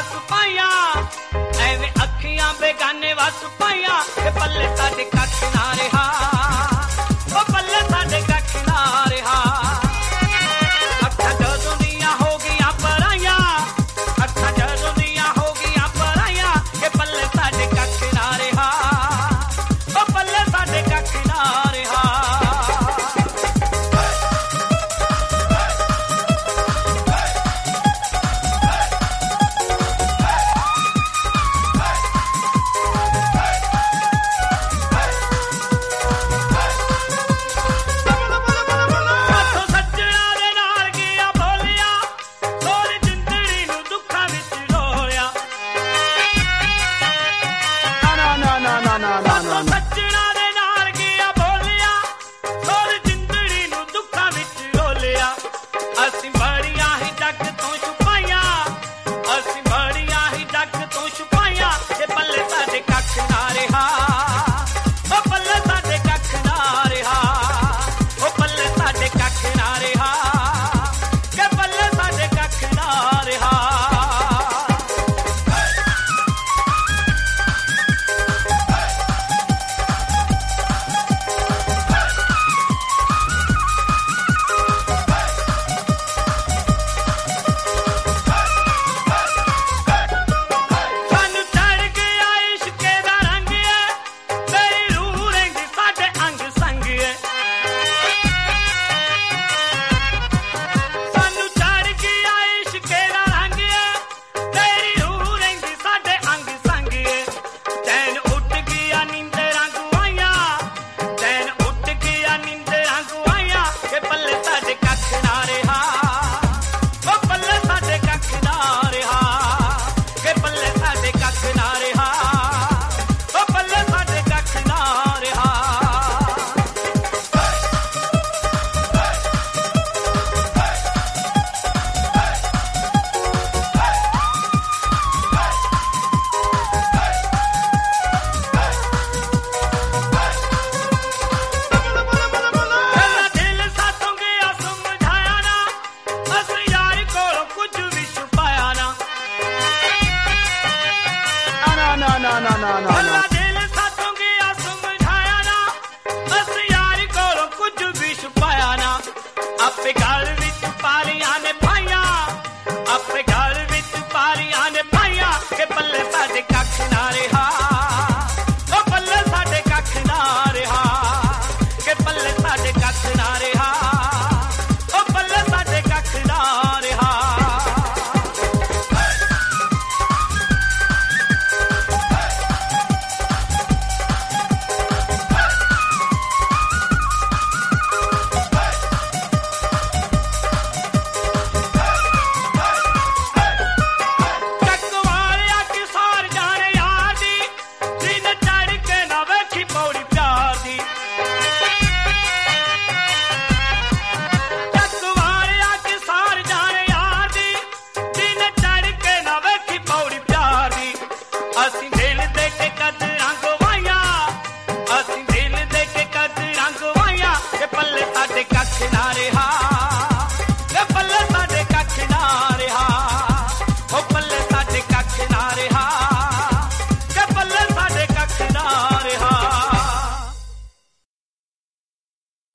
ਵਸ ਪਾਇਆ ਐਵੇਂ ਅੱਖੀਆਂ ਬੇਗਾਨੇ ਵਸ ਪਾਇਆ ਤੇ ਪੱਲੇ ਸਾਡੇ ਕੱਖ ਨਾ ਰਿਹਾ ਉਹ ਪੱਲੇ ਸਾਡੇ ਕੱਖ ਨਾ ਰਿਹਾ ਅੱਖਾਂ ਜਦੋਂ ਦੀਆਂ ਹੋ ਗਈਆਂ ਪਰਾਈਆਂ ਅੱਖਾਂ ਜਦੋਂ ਦੀਆਂ ਹੋ ਗਈਆਂ ਪਰਾਈਆਂ ਕਿ ਪੱਲੇ ਸਾਡੇ ਕੱਖ ਨਾ ਰਿਹਾ ਉਹ ਪੱਲੇ ਸਾਡੇ ਕੱਖ ਨਾ ਰਿਹਾ Pick up.